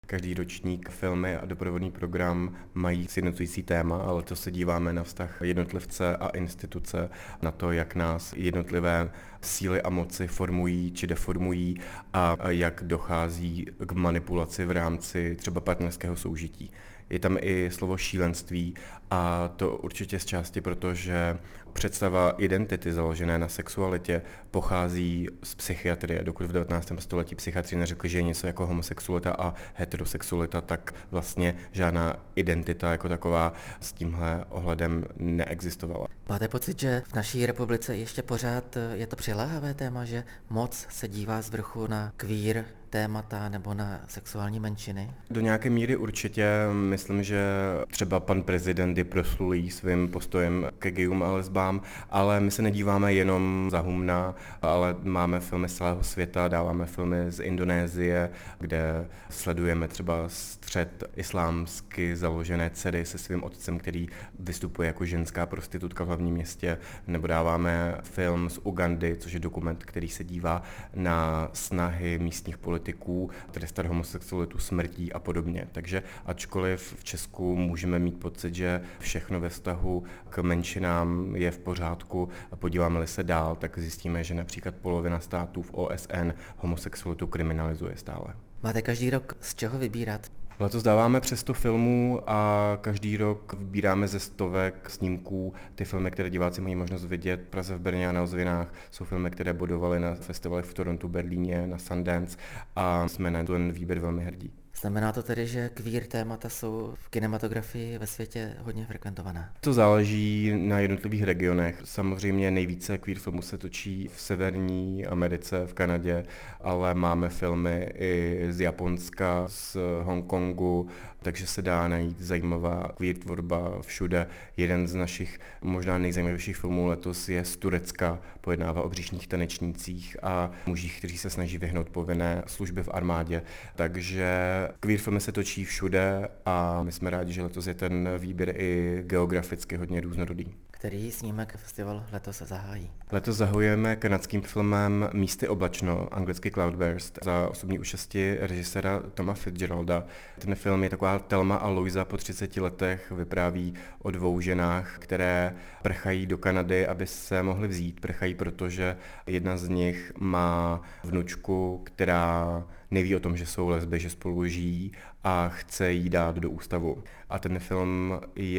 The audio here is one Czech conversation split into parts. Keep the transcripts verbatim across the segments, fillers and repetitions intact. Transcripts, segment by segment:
Každý ročník filmy a doprovodný program mají sjednocující téma, ale letos se díváme na vztah jednotlivce a instituce, na to, jak nás jednotlivé síly a moci formují či deformují a jak dochází k manipulaci v rámci třeba partnerského soužití. Je tam i slovo šílenství a to určitě z části proto, že představa identity založené na sexualitě pochází z psychiatrie. Dokud v devatenáctém století psychiatři neřekli, že je něco jako homosexualita a heterosexualita, tak vlastně žádná identita jako taková s tímhle ohledem neexistovala. Máte pocit, že v naší republice ještě pořád je to přiléhavé téma, že moc se dívá z vrchu na queer témata nebo na sexuální menšiny? Do nějaké míry určitě. Myslím, že třeba pan prezident je proslulý svým postojem ke gayům a lesbám, ale my se nedíváme jenom za humna, ale máme filmy z celého světa, dáváme filmy z Indonésie, kde sledujeme třeba střet islámsky založené dcery se svým otcem, který vystupuje jako ženská prostitutka v hlavním městě, nebo dáváme film z Ugandy, což je dokument, který se dívá na snahy místních politiků trestat homosexualitu smrtí a podobně. Takže ačkoliv v Česku můžeme mít pocit, že všechno ve vztahu k menšinám je v pořádku, a podíváme-li se dál, tak zjistíme, že například polovina států v O S N homosexualitu kriminalizuje stále. Máte každý rok z čeho vybírat? Letos dáváme přes sto filmů a každý rok vybíráme ze stovek snímků ty filmy, které diváci mají možnost vidět v Praze, v Brně a na Ozvinách. Jsou filmy, které bodovaly na festivalech v Torontu, Berlíně, na Sundance a jsme na ten výběr velmi hrdí. Znamená to tedy, že queer témata jsou v kinematografii ve světě hodně frekventovaná? To záleží na jednotlivých regionech. Samozřejmě nejvíce queer filmů se točí v Severní Americe, v Kanadě, ale máme filmy i z Japonska, z Hongkongu, takže se dá najít zajímavá queer tvorba všude. Jeden z našich možná nejzajímavějších filmů letos je z Turecka, pojednává o břišních tanečnících a mužích, kteří se snaží vyhnout povinné služby v armádě. Takže queer filmy se točí všude a my jsme rádi, že letos je ten výběr i geograficky hodně různorodý. Který snímek festival letos zahájí? Letos zahajujeme kanadským filmem Místy oblačno, anglicky Cloudburst, za osobní účasti režiséra Toma Fitzgeralda. Ten film je taková Thelma a Louisa po třiceti letech, vypráví o dvou ženách, které prchají do Kanady, aby se mohly vzít. Prchají, protože jedna z nich má vnučku, která neví o tom, že jsou lesby, že spolu žijí a chce jí dát do ústavu. A ten film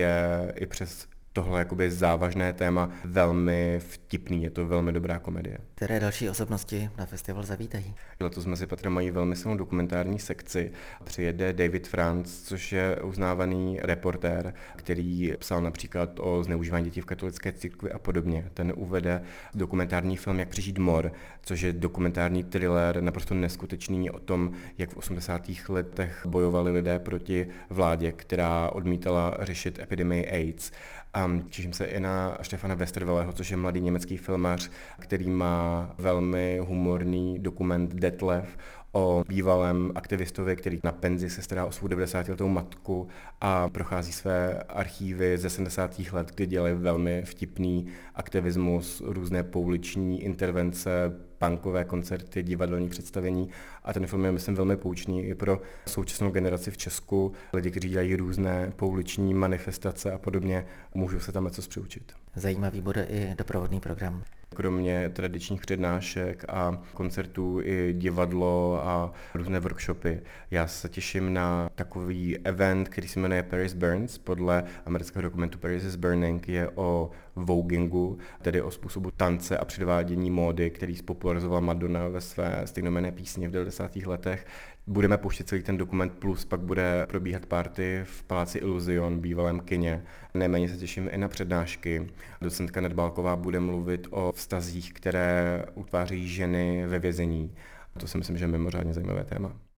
je i přes tohle jakoby závažné téma velmi vtipný, je to velmi dobrá komedie. Které další osobnosti na festival zavítají? Letos mezi patrem mají velmi silnou dokumentární sekci. Přijede David Franz, což je uznávaný reportér, který psal například o zneužívání dětí v katolické církvi a podobně. Ten uvede dokumentární film Jak přežít mor, což je dokumentární thriller naprosto neskutečný o tom, jak v osmdesátých letech bojovali lidé proti vládě, která odmítala řešit epidemii AIDS. A těším se i na Stefana Westerwelleho, což je mladý německý filmař, který má velmi humorný dokument Detlef o bývalém aktivistovi, který na penzi se stará o svou devadesátiletou matku a prochází své archívy ze sedmdesátých let, kdy dělají velmi vtipný aktivismus, různé pouliční intervence, punkové koncerty, divadelní představení a ten film je, myslím, velmi poučný i pro současnou generaci v Česku. Lidi, kteří dělají různé pouliční manifestace a podobně, můžou se tam něco přiučit. Zajímavý bude i doprovodný program. Kromě tradičních přednášek a koncertů i divadlo a různé workshopy. Já se těším na takový event, který se jmenuje Paris Burns. Podle amerického dokumentu Paris is Burning je o voguingu, tedy o způsobu tance a předvádění módy, který spopularizovala Madonna ve své stejnojmenné písni v devadesátých letech. Budeme pouštět celý ten dokument, plus pak bude probíhat party v Paláci Illusion, bývalém kině. Neméně se těším i na přednášky. Docentka Nedbálková bude mluvit o vztazích, které utváří ženy ve vězení. To si myslím, že je mimořádně zajímavé téma.